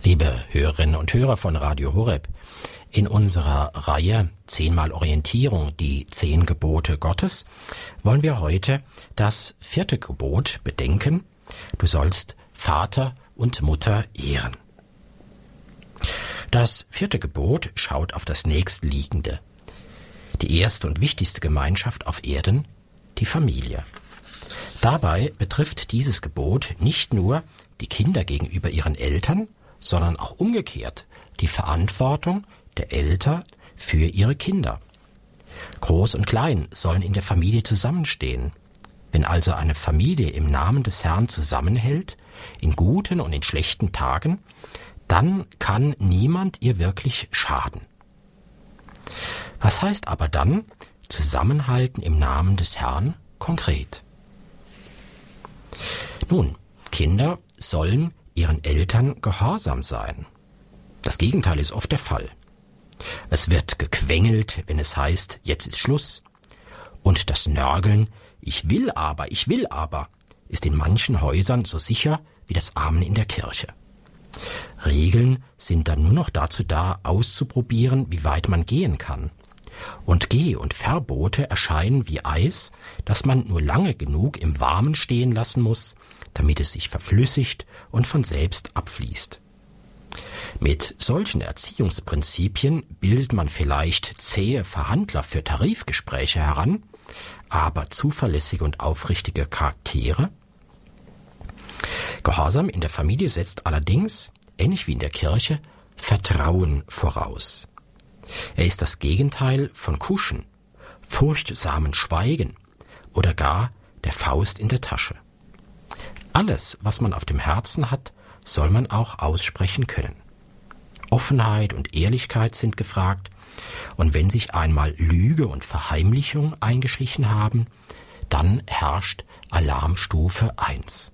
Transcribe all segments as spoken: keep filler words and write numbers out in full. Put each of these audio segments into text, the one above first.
Liebe Hörerinnen und Hörer von Radio Horeb, in unserer Reihe Zehnmal Orientierung, die zehn Gebote Gottes, wollen wir heute das vierte Gebot bedenken: Du sollst Vater und Mutter ehren. Das vierte Gebot schaut auf das nächstliegende, die erste und wichtigste Gemeinschaft auf Erden, die Familie. Dabei betrifft dieses Gebot nicht nur die Kinder gegenüber ihren Eltern, sondern auch umgekehrt die Verantwortung der Eltern für ihre Kinder. Groß und Klein sollen in der Familie zusammenstehen. Wenn also eine Familie im Namen des Herrn zusammenhält, in guten und in schlechten Tagen, dann kann niemand ihr wirklich schaden. Was heißt aber dann Zusammenhalten im Namen des Herrn konkret? Nun, Kinder sollen ihren Eltern gehorsam sein. Das Gegenteil ist oft der Fall. Es wird gequengelt, wenn es heißt, jetzt ist Schluss. Und das Nörgeln, ich will aber, ich will aber, ist in manchen Häusern so sicher wie das Amen in der Kirche. Regeln sind dann nur noch dazu da, auszuprobieren, wie weit man gehen kann. Und Geh- und Verbote erscheinen wie Eis, das man nur lange genug im Warmen stehen lassen muss, damit es sich verflüssigt und von selbst abfließt. Mit solchen Erziehungsprinzipien bildet man vielleicht zähe Verhandler für Tarifgespräche heran, aber zuverlässige und aufrichtige Charaktere? Gehorsam in der Familie setzt allerdings, ähnlich wie in der Kirche, Vertrauen voraus. Er ist das Gegenteil von Kuschen, furchtsamen Schweigen oder gar der Faust in der Tasche. Alles, was man auf dem Herzen hat, soll man auch aussprechen können. Offenheit und Ehrlichkeit sind gefragt, und wenn sich einmal Lüge und Verheimlichung eingeschlichen haben, dann herrscht Alarmstufe eins.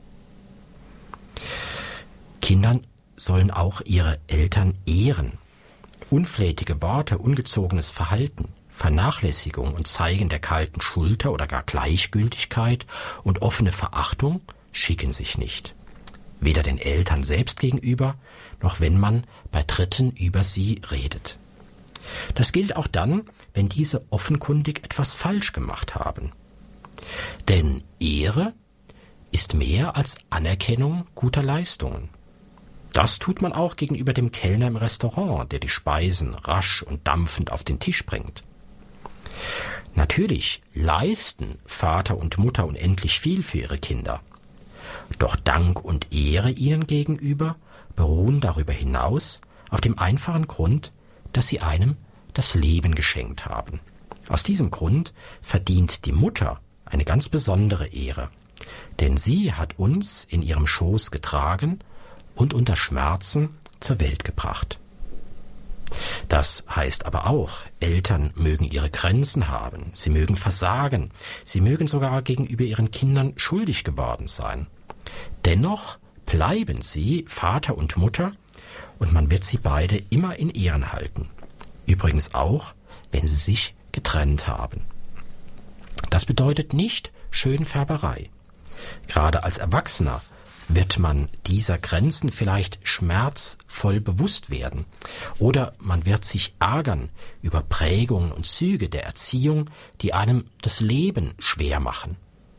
Kindern sollen auch ihre Eltern ehren. Unflätige Worte, ungezogenes Verhalten, Vernachlässigung und Zeigen der kalten Schulter oder gar Gleichgültigkeit und offene Verachtung schicken sich nicht. Weder den Eltern selbst gegenüber, noch wenn man bei Dritten über sie redet. Das gilt auch dann, wenn diese offenkundig etwas falsch gemacht haben. Denn Ehre ist mehr als Anerkennung guter Leistungen. Das tut man auch gegenüber dem Kellner im Restaurant, der die Speisen rasch und dampfend auf den Tisch bringt. Natürlich leisten Vater und Mutter unendlich viel für ihre Kinder. Doch Dank und Ehre ihnen gegenüber beruhen darüber hinaus auf dem einfachen Grund, dass sie einem das Leben geschenkt haben. Aus diesem Grund verdient die Mutter eine ganz besondere Ehre, denn sie hat uns in ihrem Schoß getragen und unter Schmerzen zur Welt gebracht. Das heißt aber auch, Eltern mögen ihre Grenzen haben, sie mögen versagen, sie mögen sogar gegenüber ihren Kindern schuldig geworden sein. Dennoch bleiben sie Vater und Mutter und man wird sie beide immer in Ehren halten. Übrigens auch, wenn sie sich getrennt haben. Das bedeutet nicht Schönfärberei. Gerade als Erwachsener wird man dieser Grenzen vielleicht schmerzvoll bewusst werden oder man wird sich ärgern über Prägungen und Züge der Erziehung, die einem das Leben schwer machen.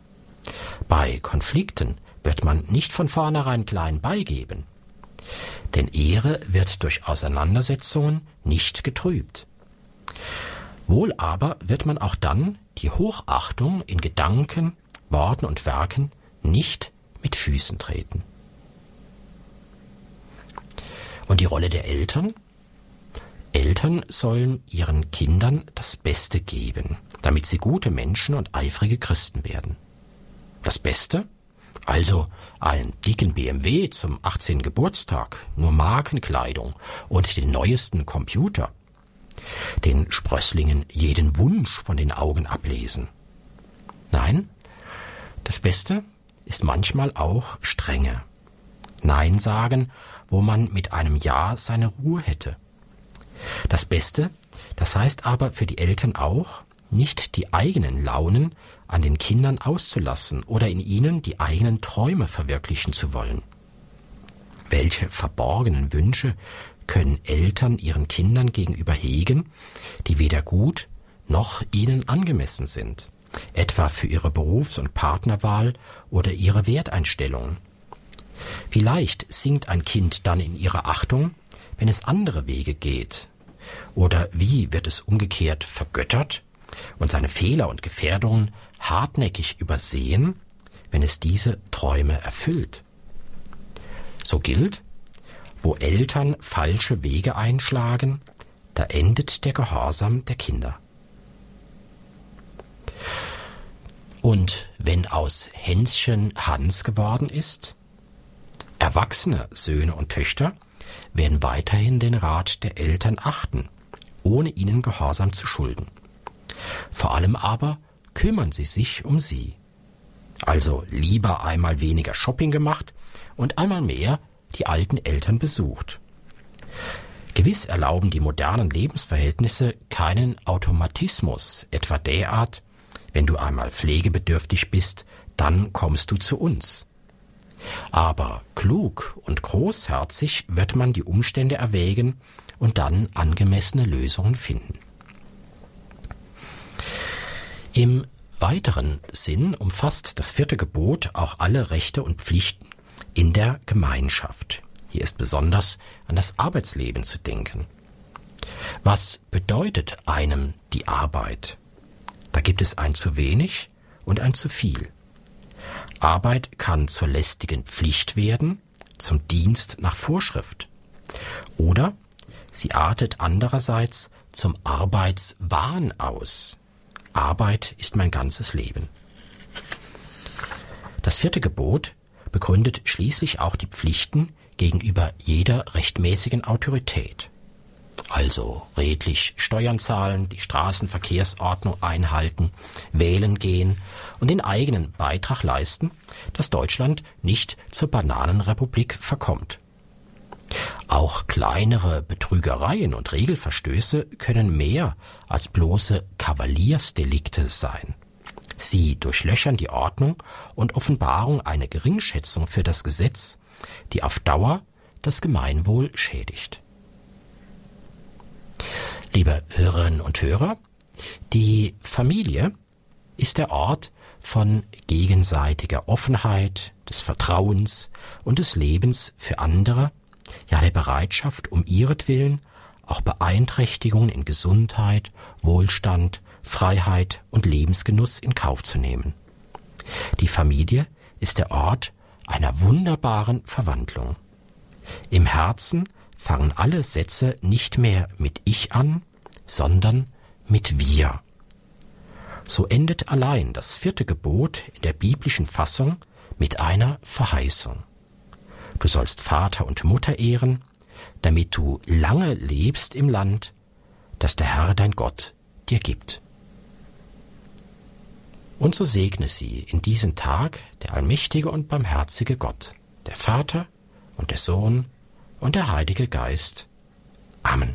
Bei Konflikten wird man nicht von vornherein klein beigeben, denn Ehre wird durch Auseinandersetzungen nicht getrübt. Wohl aber wird man auch dann die Hochachtung in Gedanken, Worten und Werken nicht mit Füßen treten. Und die Rolle der Eltern? Eltern sollen ihren Kindern das Beste geben, damit sie gute Menschen und eifrige Christen werden. Das Beste? Also einen dicken B M W zum achtzehnten Geburtstag, nur Markenkleidung und den neuesten Computer. Den Sprösslingen jeden Wunsch von den Augen ablesen. Nein, das Beste ist manchmal auch Strenge. Nein sagen, wo man mit einem Ja seine Ruhe hätte. Das Beste, das heißt aber für die Eltern auch, nicht die eigenen Launen an den Kindern auszulassen oder in ihnen die eigenen Träume verwirklichen zu wollen. Welche verborgenen Wünsche können Eltern ihren Kindern gegenüber hegen, die weder gut noch ihnen angemessen sind, etwa für ihre Berufs- und Partnerwahl oder ihre Werteinstellungen? Wie leicht sinkt ein Kind dann in ihrer Achtung, wenn es andere Wege geht? Oder wie wird es umgekehrt vergöttert und seine Fehler und Gefährdungen hartnäckig übersehen, wenn es diese Träume erfüllt? So gilt, wo Eltern falsche Wege einschlagen, da endet der Gehorsam der Kinder. Und wenn aus Hänschen Hans geworden ist? Erwachsene Söhne und Töchter werden weiterhin den Rat der Eltern achten, ohne ihnen Gehorsam zu schulden. Vor allem aber kümmern sie sich um sie. Also lieber einmal weniger Shopping gemacht und einmal mehr die alten Eltern besucht. Gewiss erlauben die modernen Lebensverhältnisse keinen Automatismus, etwa derart: wenn du einmal pflegebedürftig bist, dann kommst du zu uns. Aber klug und großherzig wird man die Umstände erwägen und dann angemessene Lösungen finden. Im weiteren Sinn umfasst das vierte Gebot auch alle Rechte und Pflichten in der Gemeinschaft. Hier ist besonders an das Arbeitsleben zu denken. Was bedeutet einem die Arbeit? Da gibt es ein zu wenig und ein zu viel. Arbeit kann zur lästigen Pflicht werden, zum Dienst nach Vorschrift. Oder sie artet andererseits zum Arbeitswahn aus. Arbeit ist mein ganzes Leben. Das vierte Gebot begründet schließlich auch die Pflichten gegenüber jeder rechtmäßigen Autorität. Also redlich Steuern zahlen, die Straßenverkehrsordnung einhalten, wählen gehen und den eigenen Beitrag leisten, dass Deutschland nicht zur Bananenrepublik verkommt. Auch kleinere Betrügereien und Regelverstöße können mehr als bloße Kavaliersdelikte sein. Sie durchlöchern die Ordnung und offenbaren eine Geringschätzung für das Gesetz, die auf Dauer das Gemeinwohl schädigt. Liebe Hörerinnen und Hörer, die Familie ist der Ort von gegenseitiger Offenheit, des Vertrauens und des Lebens für andere, ja der Bereitschaft, um ihretwillen auch Beeinträchtigungen in Gesundheit, Wohlstand, Freiheit und Lebensgenuss in Kauf zu nehmen. Die Familie ist der Ort einer wunderbaren Verwandlung. Im Herzen fangen alle Sätze nicht mehr mit Ich an, sondern mit Wir. So endet allein das vierte Gebot in der biblischen Fassung mit einer Verheißung. Du sollst Vater und Mutter ehren, damit du lange lebst im Land, das der Herr dein Gott dir gibt. Und so segne sie in diesen Tag der allmächtige und barmherzige Gott, der Vater und der Sohn und der Heilige Geist. Amen.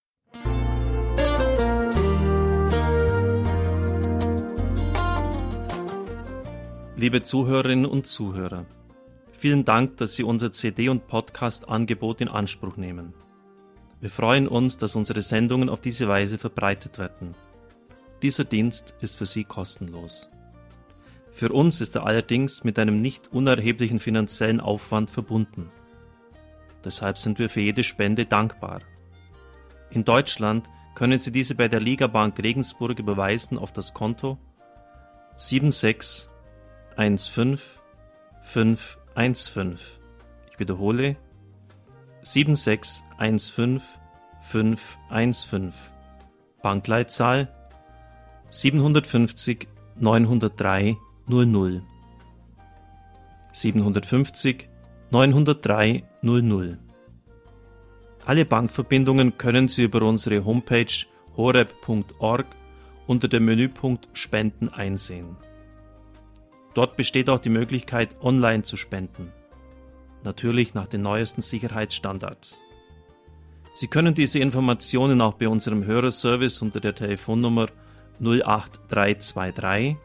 Liebe Zuhörerinnen und Zuhörer, vielen Dank, dass Sie unser C D- und Podcast-Angebot in Anspruch nehmen. Wir freuen uns, dass unsere Sendungen auf diese Weise verbreitet werden. Dieser Dienst ist für Sie kostenlos. Für uns ist er allerdings mit einem nicht unerheblichen finanziellen Aufwand verbunden. Deshalb sind wir für jede Spende dankbar. In Deutschland können Sie diese bei der Ligabank Regensburg überweisen auf das Konto sieben sechs eins fünf fünf eins fünf. Ich wiederhole sieben sechs eins fünf fünf eins fünf. Bankleitzahl siebenhundertfünfzig neunhundertdrei null null. siebenhundertfünfzig neunhundertdrei null null. Alle Bankverbindungen können Sie über unsere Homepage horeb punkt org unter dem Menüpunkt Spenden einsehen. Dort besteht auch die Möglichkeit, online zu spenden. Natürlich nach den neuesten Sicherheitsstandards. Sie können diese Informationen auch bei unserem Hörerservice unter der Telefonnummer null acht drei zwei drei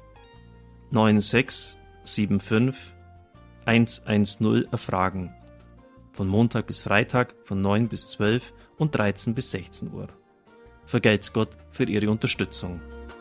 neun sechs sieben fünf eins eins null erfragen. von Montag bis Freitag von neun bis zwölf und dreizehn bis sechzehn Uhr. Vergelt's Gott für Ihre Unterstützung.